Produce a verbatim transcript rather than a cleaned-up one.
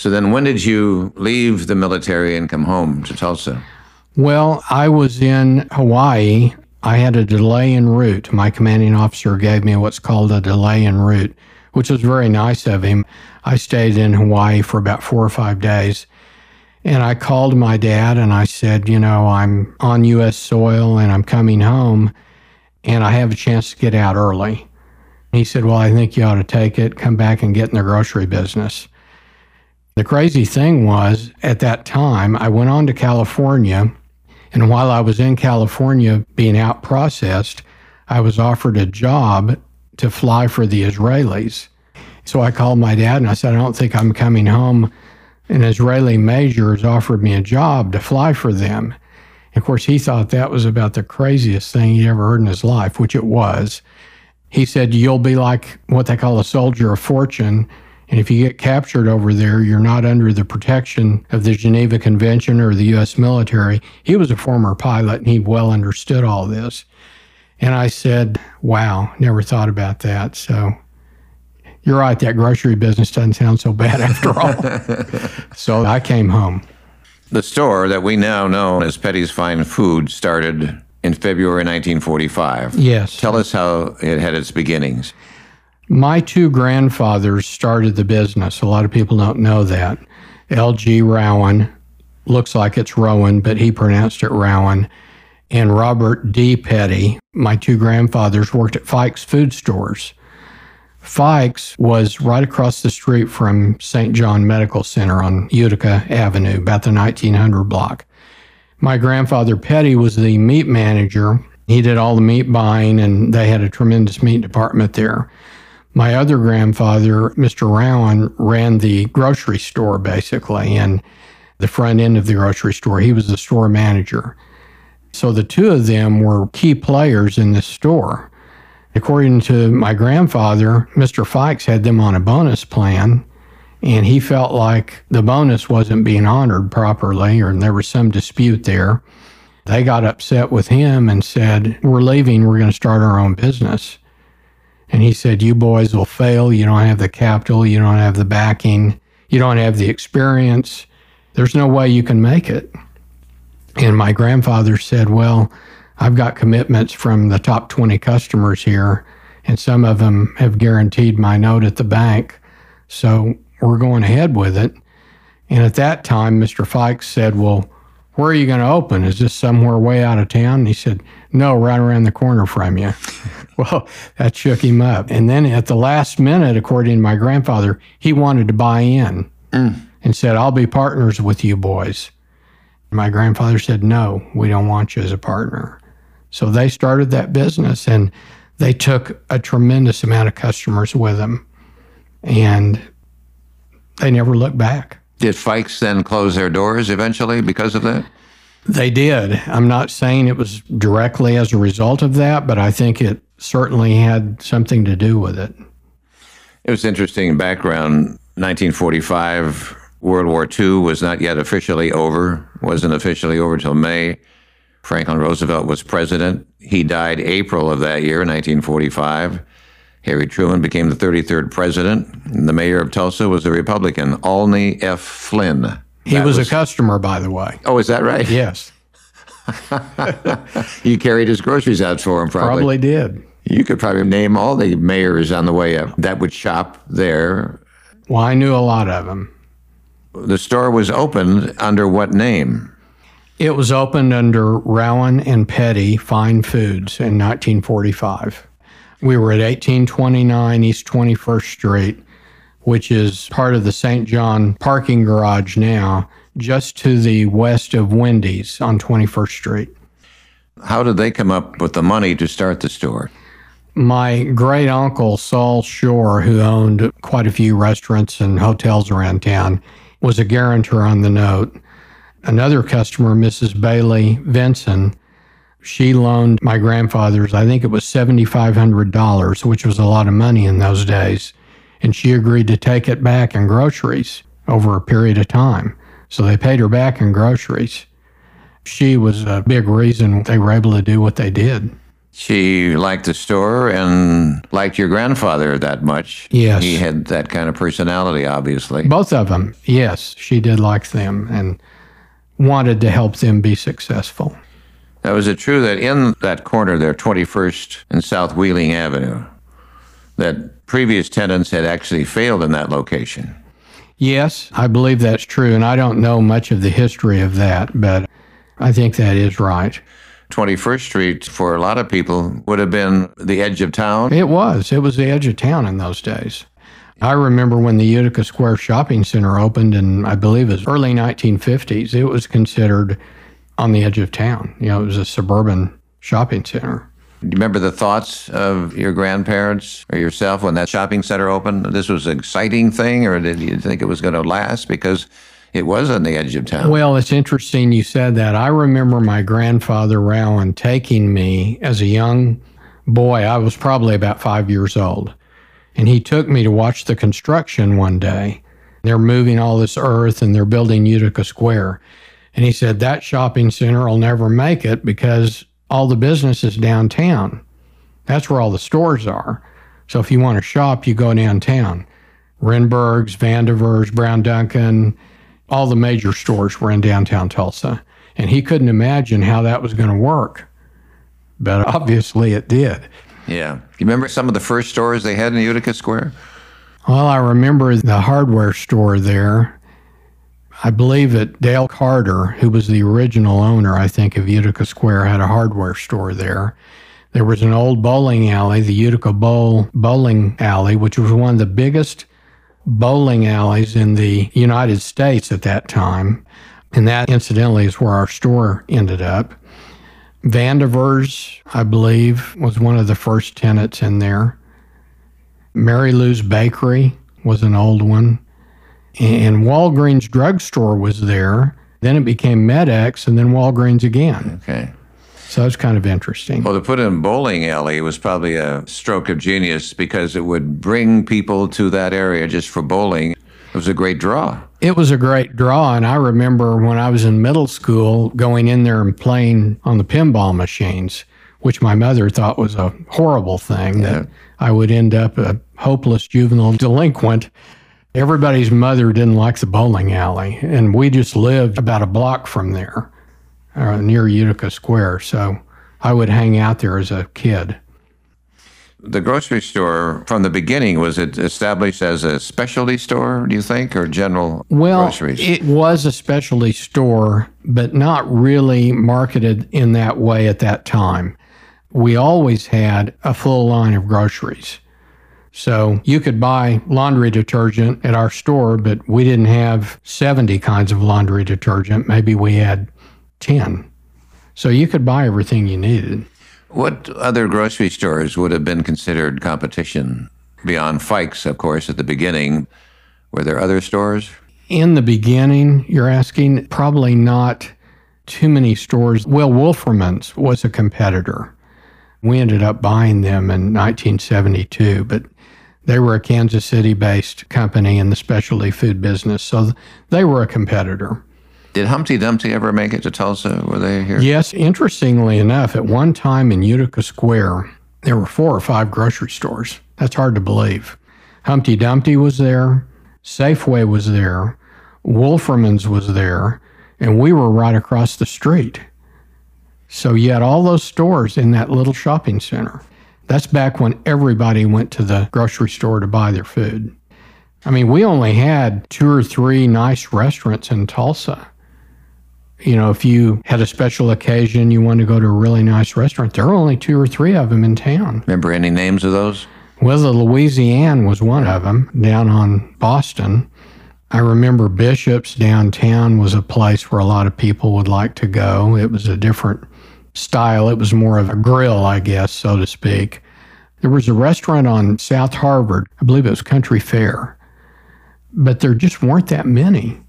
So then when did you leave the military and come home to Tulsa? Well, I was in Hawaii. I had a delay en route. My commanding officer gave me what's called a delay en route, which was very nice of him. I stayed in Hawaii for about four or five days. And I called my dad and I said, you know, I'm on U S soil and I'm coming home and I have a chance to get out early. He said, well, I think you ought to take it, come back and get in the grocery business. The crazy thing was, at that time, I went on to California, and while I was in California being out processed, I was offered a job to fly for the Israelis. So I called my dad and I said, I don't think I'm coming home. An Israeli major has offered me a job to fly for them. And of course, he thought that was about the craziest thing he'd ever heard in his life, which it was. He said, you'll be like what they call a soldier of fortune. And if you get captured over there, you're not under the protection of the Geneva Convention or the U S military. He was a former pilot and he well understood all this. And I said, wow, never thought about that. So you're right, that grocery business doesn't sound so bad after all. So I came home. The store that we now know as Petty's Fine Food started in February nineteen forty-five. Yes. Tell us how it had its beginnings. My two grandfathers started the business. A lot of people don't know that. L G Rowan, looks like it's Rowan, but he pronounced it Rowan, and Robert D. Petty. My two grandfathers worked at Fikes Food Stores. Fikes was right across the street from Saint John Medical Center on Utica Avenue, about the nineteen hundred block. My grandfather Petty was the meat manager. He did all the meat buying, and they had a tremendous meat department there. My other grandfather, Mister Rowan, ran the grocery store, basically, and the front end of the grocery store. He was the store manager. So the two of them were key players in this store. According to my grandfather, Mister Fikes had them on a bonus plan, and he felt like the bonus wasn't being honored properly, or there was some dispute there. They got upset with him and said, we're leaving, we're going to start our own business. And he said, you boys will fail, you don't have the capital, you don't have the backing, you don't have the experience, there's no way you can make it. And my grandfather said, well, I've got commitments from the top twenty customers here, and some of them have guaranteed my note at the bank, so we're going ahead with it. And at that time, Mister Fikes said, well, where are you going to open? Is this somewhere way out of town? And he said, no, right around the corner from you. Well, that shook him up. And then at the last minute, according to my grandfather, he wanted to buy in mm. and said, I'll be partners with you boys. My grandfather said, no, we don't want you as a partner. So they started that business, and they took a tremendous amount of customers with them, and they never looked back. Did Fikes then close their doors eventually because of that? They did. I'm not saying it was directly as a result of that, but I think it certainly had something to do with it. It was interesting background. nineteen forty-five, World War Two was not yet officially over, wasn't officially over till May. Franklin Roosevelt was president. He died April of that year, nineteen forty-five. Harry Truman became the thirty-third president. And the mayor of Tulsa was a Republican, Olney F. Flynn. He was, was a customer, by the way. Oh, is that right? Yes. You carried his groceries out for him, probably. Probably did. You could probably name all the mayors on the way up that would shop there. Well, I knew a lot of them. The store was opened under what name? It was opened under Rowan and Petty Fine Foods in nineteen forty-five. We were at eighteen twenty-nine East twenty-first Street, which is part of the Saint John parking garage now, just to the west of Wendy's on twenty-first Street. How did they come up with the money to start the store? My great uncle, Saul Shore, who owned quite a few restaurants and hotels around town, was a guarantor on the note. Another customer, Missus Bailey Vinson, she loaned my grandfather's, I think it was seven thousand five hundred dollars, which was a lot of money in those days. And she agreed to take it back in groceries over a period of time. So they paid her back in groceries. She was a big reason they were able to do what they did. She liked the store and liked your grandfather that much. Yes. He had that kind of personality, obviously. Both of them, yes. She did like them and wanted to help them be successful. Now, is it true that in that corner there, twenty-first and South Wheeling Avenue, that previous tenants had actually failed in that location? Yes, I believe that's true, and I don't know much of the history of that, but I think that is right. twenty-first Street, for a lot of people, would have been the edge of town. It was. It was the edge of town in those days. I remember when the Utica Square Shopping Center opened in, I believe it was early nineteen fifties, it was considered on the edge of town. You know, it was a suburban shopping center. Do you remember the thoughts of your grandparents or yourself when that shopping center opened? This was an exciting thing, or did you think it was going to last? Because it was on the edge of town. Well, it's interesting you said that. I remember my grandfather Rowan taking me as a young boy. I was probably about five years old. And he took me to watch the construction one day. They're moving all this earth and they're building Utica Square. And he said, that shopping center will never make it because all the business is downtown. That's where all the stores are. So if you want to shop, you go downtown. Renberg's, Vandiver's, Brown Duncan, all the major stores were in downtown Tulsa. And he couldn't imagine how that was going to work. But obviously it did. Yeah. You remember some of the first stores they had in Utica Square? Well, I remember the hardware store there. I believe that Dale Carter, who was the original owner, I think, of Utica Square, had a hardware store there. There was an old bowling alley, the Utica Bowl Bowling Alley, which was one of the biggest bowling alleys in the United States at that time. And that, incidentally, is where our store ended up. Vandiver's, I believe, was one of the first tenants in there. Mary Lou's Bakery was an old one. And Walgreens drugstore was there. Then it became MedX and then Walgreens again. Okay. So it's kind of interesting. Well, to put in bowling alley was probably a stroke of genius because it would bring people to that area just for bowling. It was a great draw. It was a great draw, and I remember when I was in middle school going in there and playing on the pinball machines, which my mother thought was a horrible thing, Yeah. that I would end up a hopeless juvenile delinquent. Everybody's mother didn't like the bowling alley, and we just lived about a block from there, uh, near Utica Square, so I would hang out there as a kid. The grocery store, from the beginning, was it established as a specialty store, do you think, or general Well, groceries? it was a specialty store, but not really marketed in that way at that time. We always had a full line of groceries. So you could buy laundry detergent at our store, but we didn't have seventy kinds of laundry detergent. Maybe we had ten. So you could buy everything you needed. What other grocery stores would have been considered competition beyond Fikes, of course, at the beginning? Were there other stores? In the beginning, you're asking, probably not too many stores. Well, Wolferman's was a competitor. We ended up buying them in nineteen seventy-two, but they were a Kansas City-based company in the specialty food business, so they were a competitor. Did Humpty Dumpty ever make it to Tulsa? Were they here? Yes, interestingly enough, at one time in Utica Square, there were four or five grocery stores. That's hard to believe. Humpty Dumpty was there, Safeway was there, Wolferman's was there, and we were right across the street. So you had all those stores in that little shopping center. That's back when everybody went to the grocery store to buy their food. I mean, we only had two or three nice restaurants in Tulsa. You know, if you had a special occasion, you wanted to go to a really nice restaurant, there were only two or three of them in town. Remember any names of those? Well, the Louisiane was one of them, down on Boston. I remember Bishop's downtown was a place where a lot of people would like to go. It was a different style. It was more of a grill, I guess, so to speak. There was a restaurant on South Harvard. I believe it was Country Fair. But there just weren't that many.